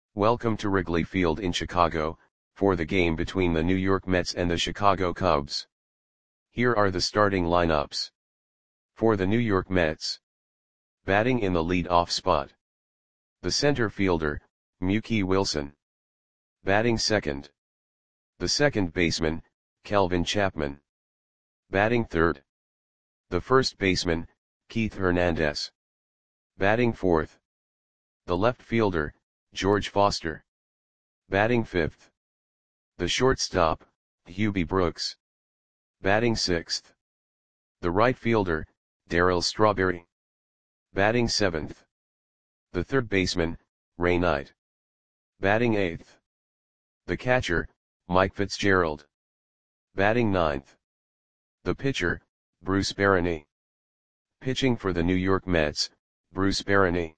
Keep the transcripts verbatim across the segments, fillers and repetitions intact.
Welcome to Wrigley Field in Chicago, for the game between the New York Mets and the Chicago Cubs. Here are the starting lineups. For the New York Mets. Batting in the lead-off spot. The center fielder, Mookie Wilson. Batting second. The second baseman, Calvin Chapman. Batting third. The first baseman, Keith Hernandez. Batting fourth. The left fielder, George Foster. Batting fifth. The shortstop, Hubie Brooks. Batting sixth. The right fielder, Darryl Strawberry. Batting seventh. The third baseman, Ray Knight. Batting eighth. The catcher, Mike Fitzgerald. Batting ninth. The pitcher, Bruce Barany. Pitching for the New York Mets, Bruce Barany.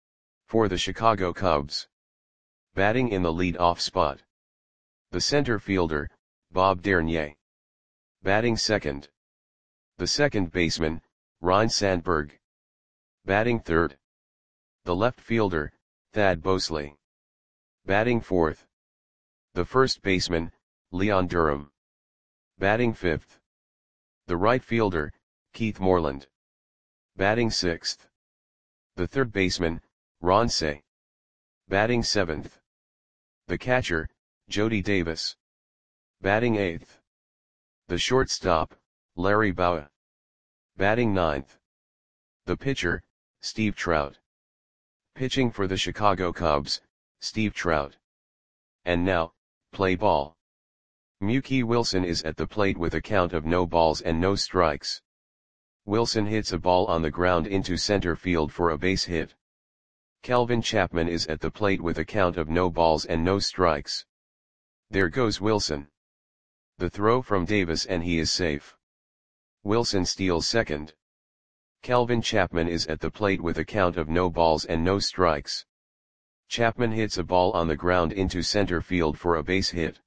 For the Chicago Cubs. Batting in the lead-off spot. The center fielder, Bob Dernier. Batting second. The second baseman, Ryne Sandberg. Batting third. The left fielder, Thad Bosley. Batting fourth. The first baseman, Leon Durham. Batting fifth. The right fielder, Keith Moreland. Batting sixth. The third baseman, Ron Cey. Batting seventh. The catcher, Jody Davis. Batting eighth. The shortstop, Larry Bowa. Batting ninth. The pitcher, Steve Trout. Pitching for the Chicago Cubs, Steve Trout. And now, play ball. Mookie Wilson is at the plate with a count of no balls and no strikes. Wilson hits a ball on the ground into center field for a base hit. Calvin Chapman is at the plate with a count of no balls and no strikes. There goes Wilson. The throw from Davis and he is safe. Wilson steals second. Calvin Chapman is at the plate with a count of no balls and no strikes. Chapman hits a ball on the ground into center field for a base hit.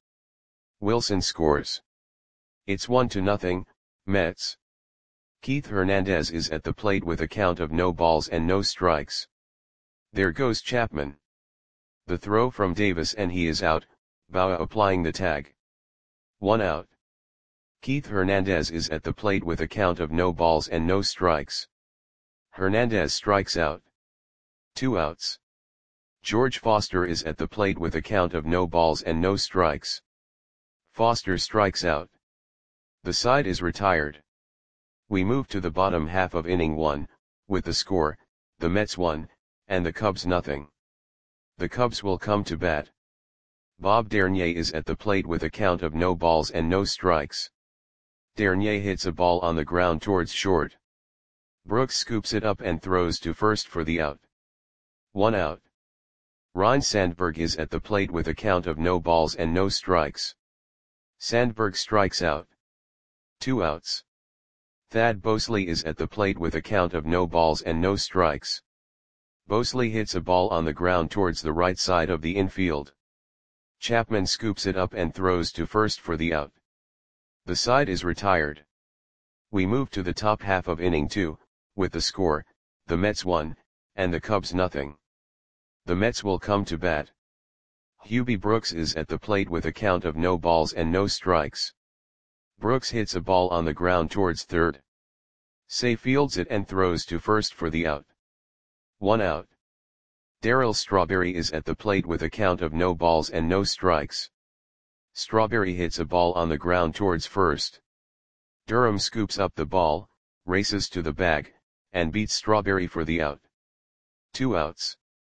Wilson scores. It's one to nothing, Mets. Keith Hernandez is at the plate with a count of no balls and no strikes. There goes Chapman. The throw from Davis and he is out, Bowa applying the tag. One out. Keith Hernandez is at the plate with a count of no balls and no strikes. Hernandez strikes out. Two outs. George Foster is at the plate with a count of no balls and no strikes. Foster strikes out. The side is retired. We move to the bottom half of inning one, with the score, the Mets one, and the Cubs nothing. The Cubs will come to bat. Bob Dernier is at the plate with a count of no balls and no strikes. Dernier hits a ball on the ground towards short. Brooks scoops it up and throws to first for the out. One out. Ryne Sandberg is at the plate with a count of no balls and no strikes. Sandberg strikes out. Two outs. Thad Bosley is at the plate with a count of no balls and no strikes. Bosley hits a ball on the ground towards the right side of the infield. Chapman scoops it up and throws to first for the out. The side is retired. We move to the top half of inning two, with the score, the Mets one, and the Cubs nothing. The Mets will come to bat. Hubie Brooks is at the plate with a count of no balls and no strikes. Brooks hits a ball on the ground towards third. Cey fields it and throws to first for the out. One out. Darryl Strawberry is at the plate with a count of no balls and no strikes. Strawberry hits a ball on the ground towards first. Durham scoops up the ball, races to the bag, and beats Strawberry for the out. Two outs.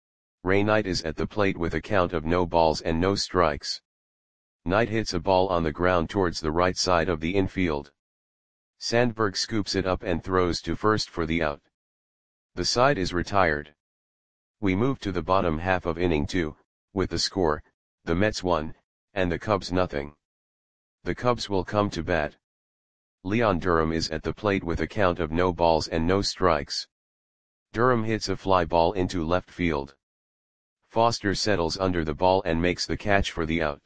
Ray Knight is at the plate with a count of no balls and no strikes. Knight hits a ball on the ground towards the right side of the infield. Sandberg scoops it up and throws to first for the out. The side is retired. We move to the bottom half of inning two, with the score, the Mets one, and the Cubs nothing. The Cubs will come to bat. Leon Durham is at the plate with a count of no balls and no strikes. Durham hits a fly ball into left field. Foster settles under the ball and makes the catch for the out.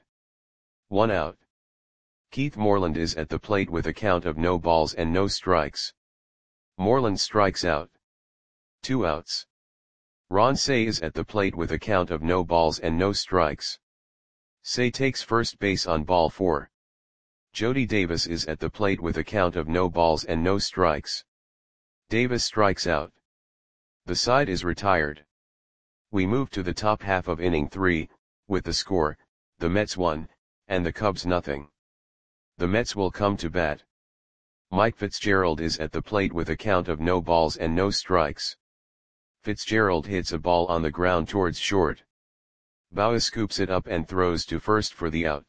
One out. Keith Moreland is at the plate with a count of no balls and no strikes. Moreland strikes out. Two outs. Ron Cey is at the plate with a count of no balls and no strikes. Cey takes first base on ball four. Jody Davis is at the plate with a count of no balls and no strikes. Davis strikes out. The side is retired. We move to the top half of inning three, with the score, the Mets one, and the Cubs nothing. The Mets will come to bat. Mike Fitzgerald is at the plate with a count of no balls and no strikes. Fitzgerald hits a ball on the ground towards short. Bauer scoops it up and throws to first for the out.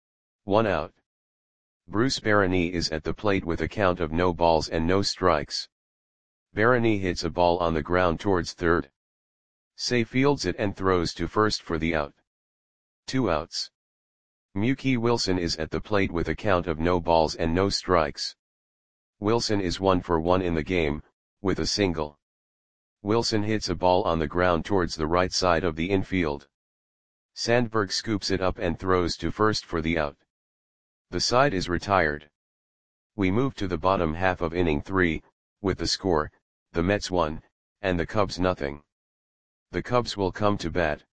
One out. Bruce Barany is at the plate with a count of no balls and no strikes. Barany hits a ball on the ground towards third. Cey fields it and throws to first for the out. Two outs. Mookie Wilson is at the plate with a count of no balls and no strikes. Wilson is one for one in the game, with a single. Wilson hits a ball on the ground towards the right side of the infield. Sandberg scoops it up and throws to first for the out. The side is retired. We move to the bottom half of inning three, with the score, the Mets one, and the Cubs nothing. The Cubs will come to bat.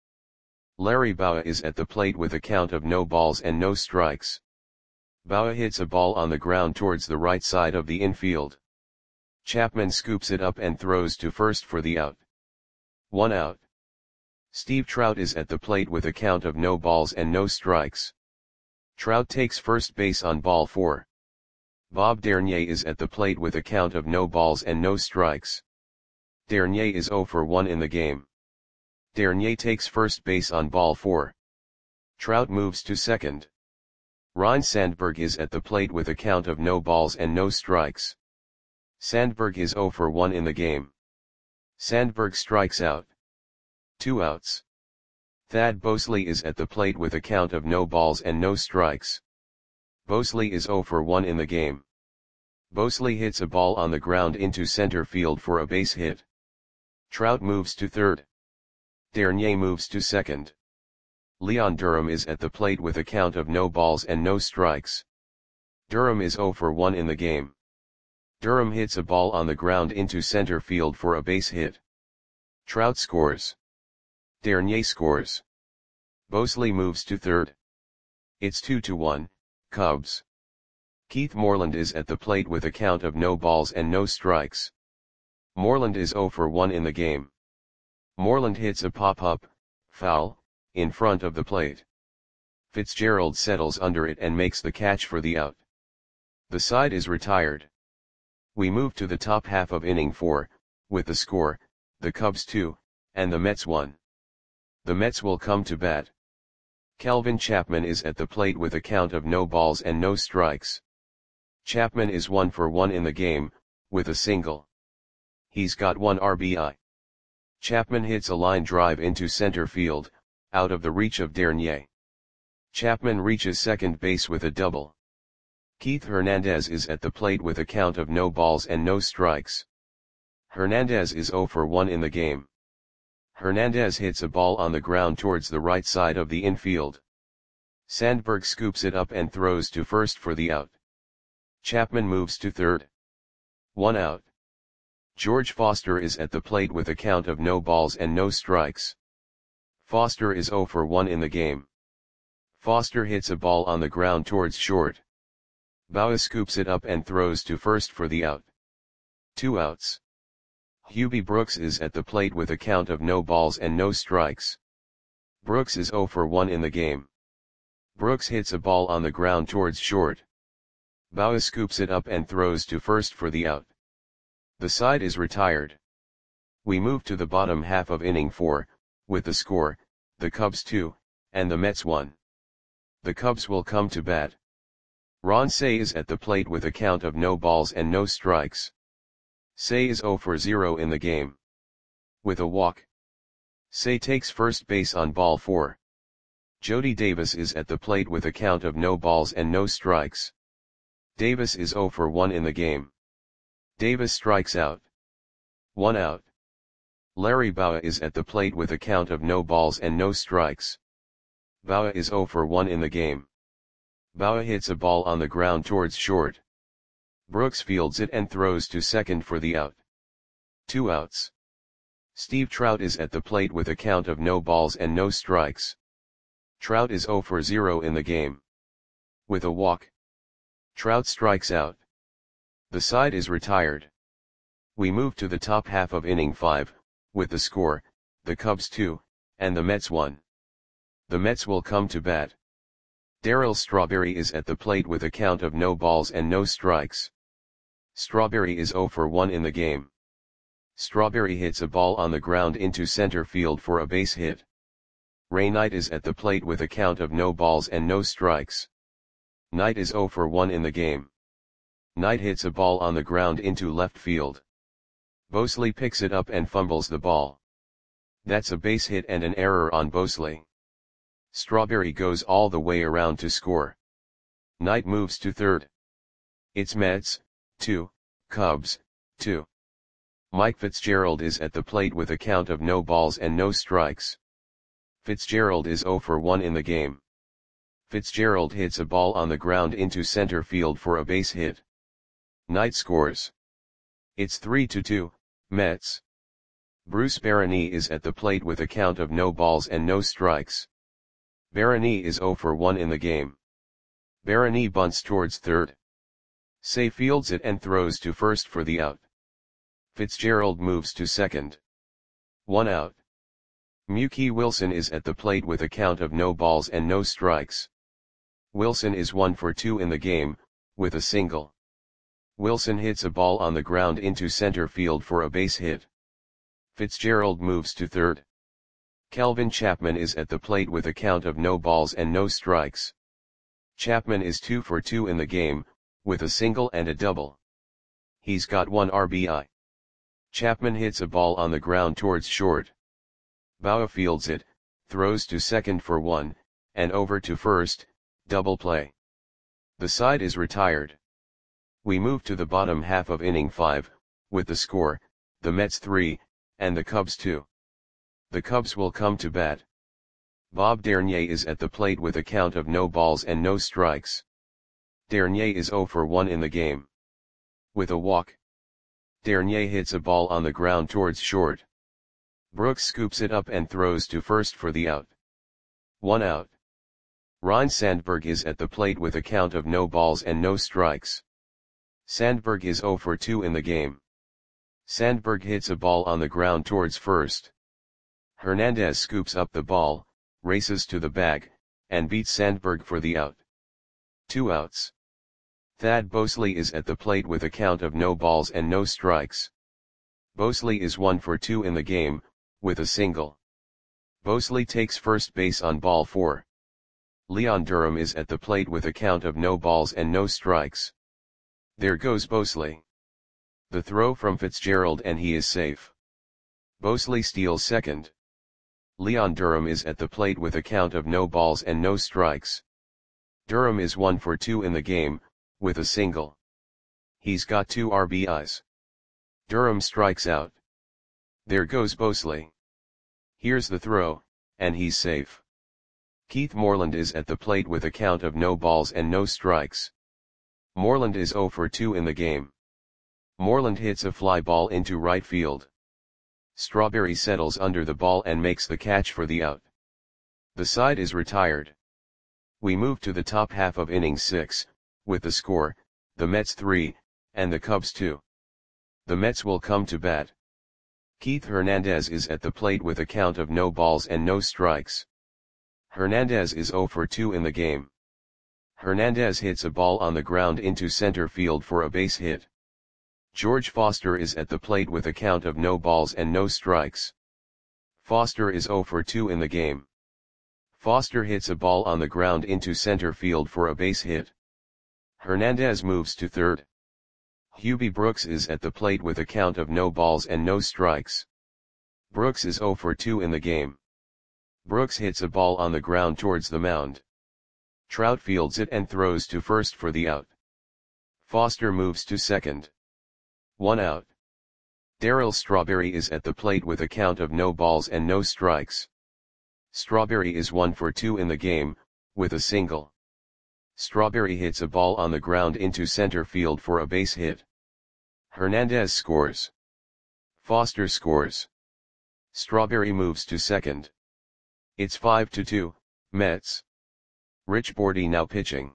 Larry Bowa is at the plate with a count of no balls and no strikes. Bowa hits a ball on the ground towards the right side of the infield. Chapman scoops it up and throws to first for the out. One out. Steve Trout is at the plate with a count of no balls and no strikes. Trout takes first base on ball four. Bob Dernier is at the plate with a count of no balls and no strikes. Dernier is zero for one in the game. Dernier takes first base on ball four. Trout moves to second. Ryne Sandberg is at the plate with a count of no balls and no strikes. Sandberg is zero for one in the game. Sandberg strikes out. Two outs. Thad Bosley is at the plate with a count of no balls and no strikes. Bosley is zero for one in the game. Bosley hits a ball on the ground into center field for a base hit. Trout moves to third. Dernier moves to second. Leon Durham is at the plate with a count of no balls and no strikes. Durham is zero for one in the game. Durham hits a ball on the ground into center field for a base hit. Trout scores. Dernier scores. Bosley moves to third. It's two to one, Cubs. Keith Moreland is at the plate with a count of no balls and no strikes. Moreland is zero for one in the game. Moreland hits a pop-up, foul, in front of the plate. Fitzgerald settles under it and makes the catch for the out. The side is retired. We move to the top half of inning four, with the score, the Cubs two, and the Mets one. The Mets will come to bat. Calvin Chapman is at the plate with a count of no balls and no strikes. Chapman is one for one in the game, with a single. He's got one R B I. Chapman hits a line drive into center field, out of the reach of Dernier. Chapman reaches second base with a double. Keith Hernandez is at the plate with a count of no balls and no strikes. Hernandez is zero for one in the game. Hernandez hits a ball on the ground towards the right side of the infield. Sandberg scoops it up and throws to first for the out. Chapman moves to third. One out. George Foster is at the plate with a count of no balls and no strikes. Foster is zero for one in the game. Foster hits a ball on the ground towards short. Bowa scoops it up and throws to first for the out. Two outs. Hubie Brooks is at the plate with a count of no balls and no strikes. Brooks is zero for one in the game. Brooks hits a ball on the ground towards short. Bowa scoops it up and throws to first for the out. The side is retired. We move to the bottom half of inning four, with the score, the Cubs two, and the Mets one. The Cubs will come to bat. Ron Cey is at the plate with a count of no balls and no strikes. Cey is zero for zero in the game. With a walk. Cey takes first base on ball four. Jody Davis is at the plate with a count of no balls and no strikes. Davis is zero for one in the game. Davis strikes out. One out. Larry Bowa is at the plate with a count of no balls and no strikes. Bowa is zero for one in the game. Bowa hits a ball on the ground towards short. Brooks fields it and throws to second for the out. Two outs. Steve Trout is at the plate with a count of no balls and no strikes. Trout is zero for zero in the game. With a walk, Trout strikes out. The side is retired. We move to the top half of inning five, with the score, the Cubs two, and the Mets one. The Mets will come to bat. Darryl Strawberry is at the plate with a count of no balls and no strikes. Strawberry is zero for one in the game. Strawberry hits a ball on the ground into center field for a base hit. Ray Knight is at the plate with a count of no balls and no strikes. Knight is zero for one in the game. Knight hits a ball on the ground into left field. Bosley picks it up and fumbles the ball. That's a base hit and an error on Bosley. Strawberry goes all the way around to score. Knight moves to third. It's Mets, two, Cubs, two. Mike Fitzgerald is at the plate with a count of no balls and no strikes. Fitzgerald is zero for one in the game. Fitzgerald hits a ball on the ground into center field for a base hit. Knight scores. It's three to two, Mets. Bruce Barany is at the plate with a count of no balls and no strikes. Barany is zero for one in the game. Barany bunts towards third. Say fields it and throws to first for the out. Fitzgerald moves to second. One out. Mookie Wilson is at the plate with a count of no balls and no strikes. Wilson is one for two in the game, with a single. Wilson hits a ball on the ground into center field for a base hit. Fitzgerald moves to third. Kelvin Chapman is at the plate with a count of no balls and no strikes. Chapman is two for two in the game, with a single and a double. He's got one R B I. Chapman hits a ball on the ground towards short. Bauer fields it, throws to second for one, and over to first, double play. The side is retired. We move to the bottom half of inning five, with the score, the Mets three, and the Cubs two. The Cubs will come to bat. Bob Dernier is at the plate with a count of no balls and no strikes. Dernier is zero for one in the game. With a walk, Dernier hits a ball on the ground towards short. Brooks scoops it up and throws to first for the out. One out. Ryne Sandberg is at the plate with a count of no balls and no strikes. Sandberg is zero for two in the game. Sandberg hits a ball on the ground towards first. Hernandez scoops up the ball, races to the bag, and beats Sandberg for the out. Two outs. Thad Bosley is at the plate with a count of no balls and no strikes. Bosley is one for two in the game, with a single. Bosley takes first base on ball four. Leon Durham is at the plate with a count of no balls and no strikes. There goes Bosley. The throw from Fitzgerald and he is safe. Bosley steals second. Leon Durham is at the plate with a count of no balls and no strikes. Durham is one for two in the game, with a single. He's got two R B Is. Durham strikes out. There goes Bosley. Here's the throw, and he's safe. Keith Moreland is at the plate with a count of no balls and no strikes. Moreland is zero for two in the game. Moreland hits a fly ball into right field. Strawberry settles under the ball and makes the catch for the out. The side is retired. We move to the top half of inning six, with the score, the Mets three, and the Cubs two. The Mets will come to bat. Keith Hernandez is at the plate with a count of no balls and no strikes. Hernandez is zero for two in the game. Hernandez hits a ball on the ground into center field for a base hit. George Foster is at the plate with a count of no balls and no strikes. Foster is zero for two in the game. Foster hits a ball on the ground into center field for a base hit. Hernandez moves to third. Hubie Brooks is at the plate with a count of no balls and no strikes. Brooks is zero for two in the game. Brooks hits a ball on the ground towards the mound. Trout fields it and throws to first for the out. Foster moves to second. One out. Darryl Strawberry is at the plate with a count of no balls and no strikes. Strawberry is one for two in the game, with a single. Strawberry hits a ball on the ground into center field for a base hit. Hernandez scores. Foster scores. Strawberry moves to second. It's five to two, Mets. Rich Bordy now pitching.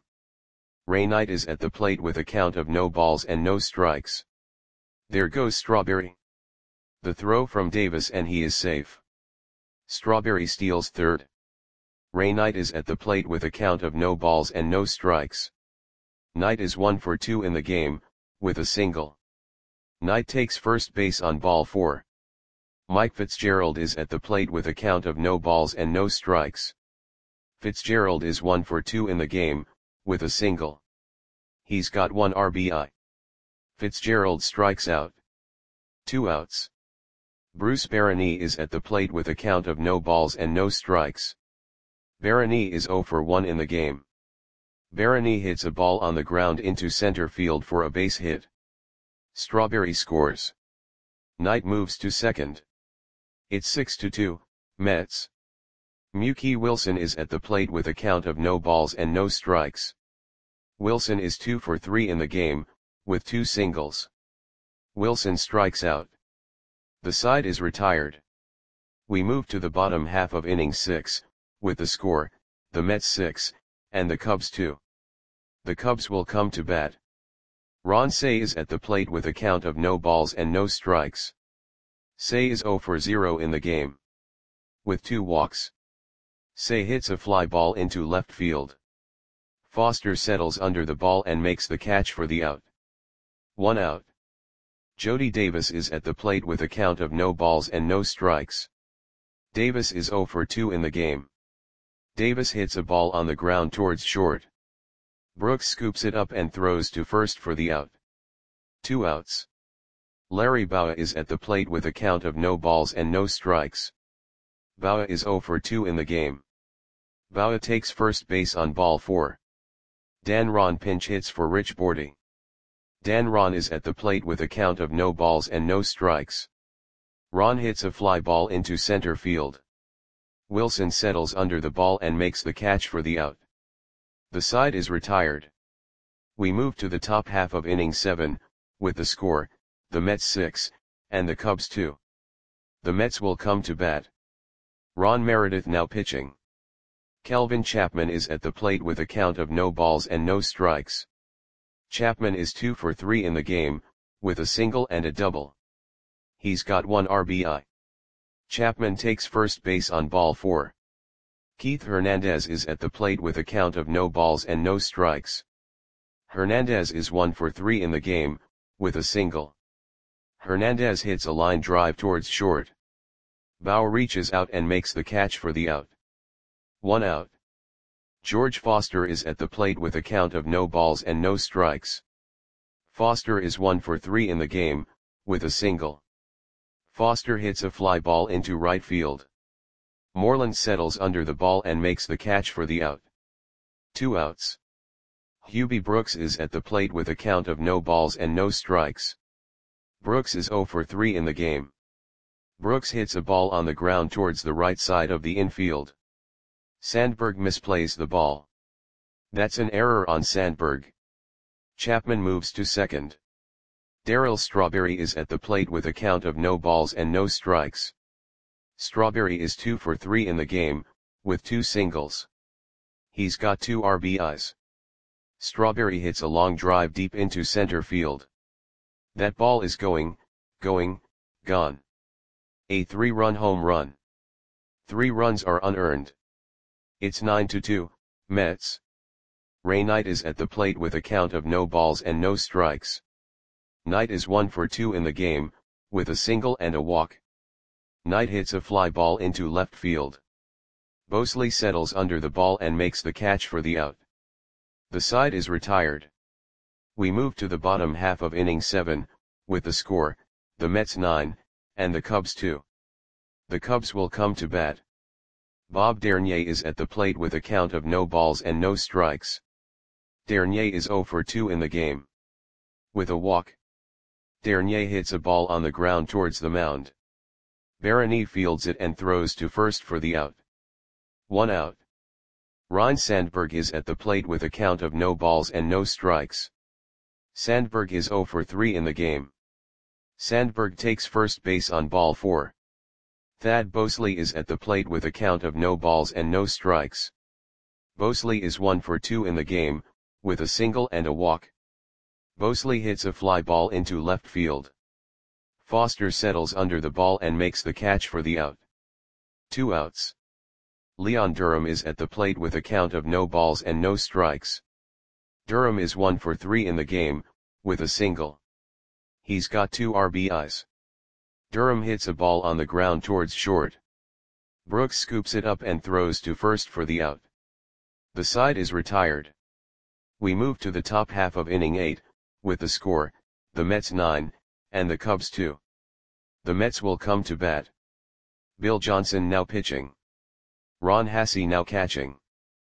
Ray Knight is at the plate with a count of no balls and no strikes. There goes Strawberry. The throw from Davis and he is safe. Strawberry steals third. Ray Knight is at the plate with a count of no balls and no strikes. Knight is one for two in the game, with a single. Knight takes first base on ball four. Mike Fitzgerald is at the plate with a count of no balls and no strikes. Fitzgerald is one for two in the game, with a single. He's got one R B I. Fitzgerald strikes out. Two outs. Bruce Barany is at the plate with a count of no balls and no strikes. Barany is zero for one in the game. Barany hits a ball on the ground into center field for a base hit. Strawberry scores. Knight moves to second. It's six to two, Mets. Mookie Wilson is at the plate with a count of no balls and no strikes. Wilson is two for three in the game, with two singles. Wilson strikes out. The side is retired. We move to the bottom half of inning six, with the score, the Mets six, and the Cubs two. The Cubs will come to bat. Ron Cey is at the plate with a count of no balls and no strikes. Cey is zero for zero in the game. With two walks. Cey hits a fly ball into left field. Foster settles under the ball and makes the catch for the out. One out. Jody Davis is at the plate with a count of no balls and no strikes. Davis is zero for two in the game. Davis hits a ball on the ground towards short. Brooks scoops it up and throws to first for the out. Two outs. Larry Bowa is at the plate with a count of no balls and no strikes. Bowa is zero for two in the game. Bowa takes first base on ball four. Dan Ron pinch hits for Rich Bordy. Dan Ron is at the plate with a count of no balls and no strikes. Ron hits a fly ball into center field. Wilson settles under the ball and makes the catch for the out. The side is retired. We move to the top half of inning seven, with the score, the Mets six, and the Cubs two. The Mets will come to bat. Ron Meredith now pitching. Kelvin Chapman is at the plate with a count of no balls and no strikes. Chapman is two for three in the game, with a single and a double. He's got one R B I. Chapman takes first base on ball four. Keith Hernandez is at the plate with a count of no balls and no strikes. Hernandez is one for three in the game, with a single. Hernandez hits a line drive towards short. Bowa reaches out and makes the catch for the out. One out. George Foster is at the plate with a count of no balls and no strikes. Foster is one for three in the game, with a single. Foster hits a fly ball into right field. Moreland settles under the ball and makes the catch for the out. Two outs. Hubie Brooks is at the plate with a count of no balls and no strikes. Brooks is zero for three in the game. Brooks hits a ball on the ground towards the right side of the infield. Sandberg misplays the ball. That's an error on Sandberg. Chapman moves to second. Darryl Strawberry is at the plate with a count of no balls and no strikes. Strawberry is two for three in the game, with two singles. He's got two R B Is. Strawberry hits a long drive deep into center field. That ball is going, going, gone. A three-run home run. Three runs are unearned. It's nine to two, Mets. Ray Knight is at the plate with a count of no balls and no strikes. Knight is one for two in the game, with a single and a walk. Knight hits a fly ball into left field. Bosley settles under the ball and makes the catch for the out. The side is retired. We move to the bottom half of inning seven, with the score, the Mets nine, and the Cubs two. The Cubs will come to bat. Bob Dernier is at the plate with a count of no balls and no strikes. Dernier is zero for two in the game. With a walk. Dernier hits a ball on the ground towards the mound. Barany fields it and throws to first for the out. One out. Ryne Sandberg is at the plate with a count of no balls and no strikes. Sandberg is zero for three in the game. Sandberg takes first base on ball four. Thad Bosley is at the plate with a count of no balls and no strikes. Bosley is one for two in the game, with a single and a walk. Bosley hits a fly ball into left field. Foster settles under the ball and makes the catch for the out. Two outs. Leon Durham is at the plate with a count of no balls and no strikes. Durham is one for three in the game, with a single. He's got two R B Is. Durham hits a ball on the ground towards short. Brooks scoops it up and throws to first for the out. The side is retired. We move to the top half of inning eight, with the score, the Mets nine, and the Cubs two. The Mets will come to bat. Bill Johnson now pitching. Ron Hassey now catching.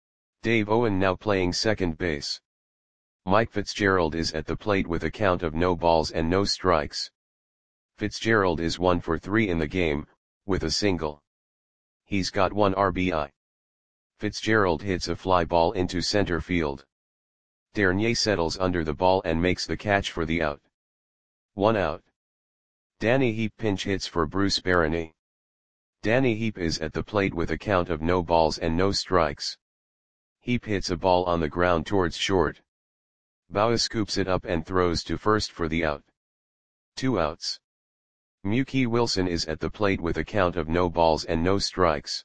Dave Owen now playing second base. Mike Fitzgerald is at the plate with a count of no balls and no strikes. Fitzgerald is one for three in the game, with a single. He's got one R B I. Fitzgerald hits a fly ball into center field. Dernier settles under the ball and makes the catch for the out. One out. Danny Heap pinch hits for Bruce Barany. Danny Heap is at the plate with a count of no balls and no strikes. Heap hits a ball on the ground towards short. Baugh scoops it up and throws to first for the out. Two outs. Mookie Wilson is at the plate with a count of no balls and no strikes.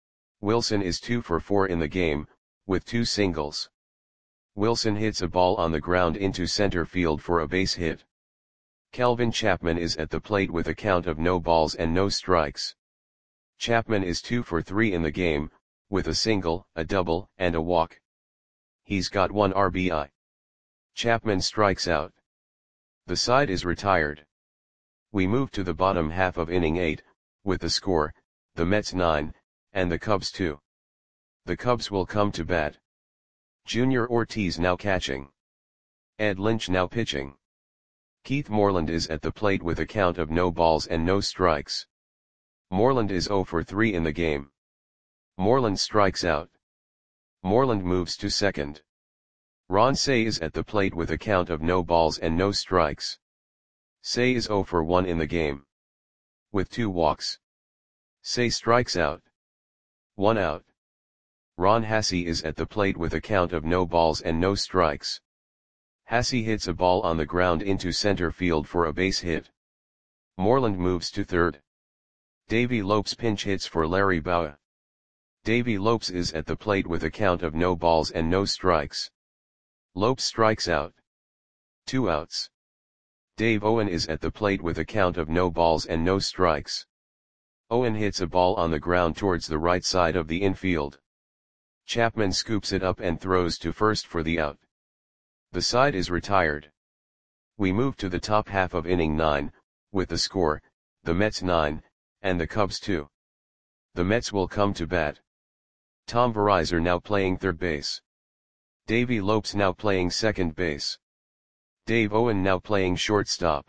Wilson is two for four in the game, with two singles. Wilson hits a ball on the ground into center field for a base hit. Kelvin Chapman is at the plate with a count of no balls and no strikes. Chapman is two for three in the game, with a single, a double, and a walk. He's got one R B I. Chapman strikes out. The side is retired. We move to the bottom half of inning eight, with the score, the Mets nine, and the Cubs two. The Cubs will come to bat. Junior Ortiz now catching. Ed Lynch now pitching. Keith Moreland is at the plate with a count of no balls and no strikes. Moreland is zero for three in the game. Moreland strikes out. Moreland moves to second. Ron Cey is at the plate with a count of no balls and no strikes. Cey is zero for one in the game. With two walks. Cey strikes out. One out. Ron Hassey is at the plate with a count of no balls and no strikes. Hassey hits a ball on the ground into center field for a base hit. Moreland moves to third. Davey Lopes pinch hits for Larry Baugh. Davey Lopes is at the plate with a count of no balls and no strikes. Lopes strikes out. Two outs. Dave Owen is at the plate with a count of no balls and no strikes. Owen hits a ball on the ground towards the right side of the infield. Chapman scoops it up and throws to first for the out. The side is retired. We move to the top half of inning nine, with the score, the Mets nine, and the Cubs two. The Mets will come to bat. Tom Verizor now playing third base. Davey Lopes now playing second base. Dave Owen now playing shortstop.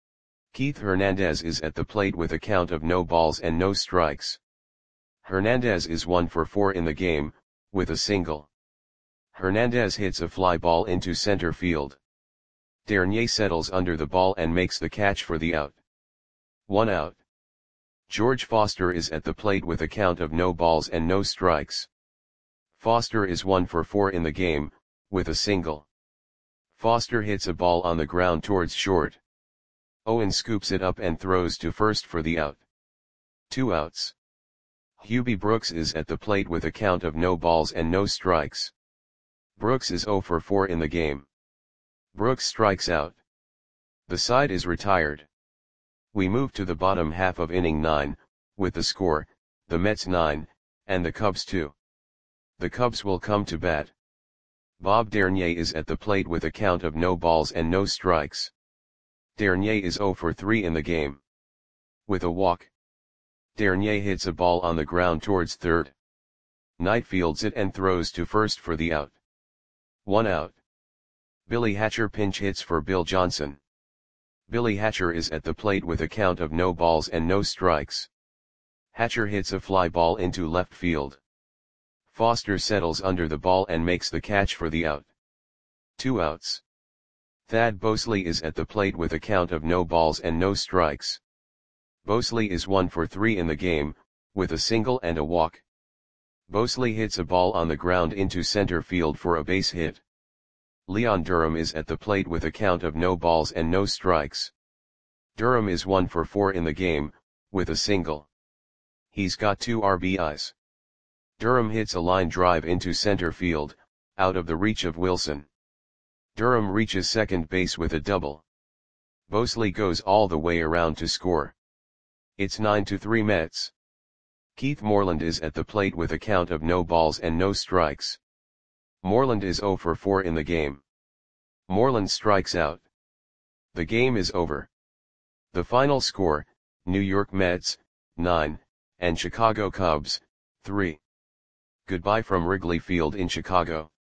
Keith Hernandez is at the plate with a count of no balls and no strikes. Hernandez is one for four in the game, with a single. Hernandez hits a fly ball into center field. Dernier settles under the ball and makes the catch for the out. One out. George Foster is at the plate with a count of no balls and no strikes. Foster is one for four in the game, with a single. Foster hits a ball on the ground towards short. Owen scoops it up and throws to first for the out. Two outs. Hubie Brooks is at the plate with a count of no balls and no strikes. Brooks is zero for four in the game. Brooks strikes out. The side is retired. We move to the bottom half of inning nine, with the score, the Mets nine, and the Cubs two. The Cubs will come to bat. Bob Dernier is at the plate with a count of no balls and no strikes. Dernier is zero for three in the game. With a walk. Dernier hits a ball on the ground towards third. Knight fields it and throws to first for the out. One out. Billy Hatcher pinch hits for Bill Johnson. Billy Hatcher is at the plate with a count of no balls and no strikes. Hatcher hits a fly ball into left field. Foster settles under the ball and makes the catch for the out. Two outs. Thad Bosley is at the plate with a count of no balls and no strikes. Bosley is one for three in the game, with a single and a walk. Bosley hits a ball on the ground into center field for a base hit. Leon Durham is at the plate with a count of no balls and no strikes. Durham is one for four in the game, with a single. He's got two R B Is. Durham hits a line drive into center field, out of the reach of Wilson. Durham reaches second base with a double. Bosley goes all the way around to score. It's nine to three Mets. Keith Moreland is at the plate with a count of no balls and no strikes. Moreland is zero for four in the game. Moreland strikes out. The game is over. The final score, New York Mets, nine, and Chicago Cubs, three. Goodbye from Wrigley Field in Chicago.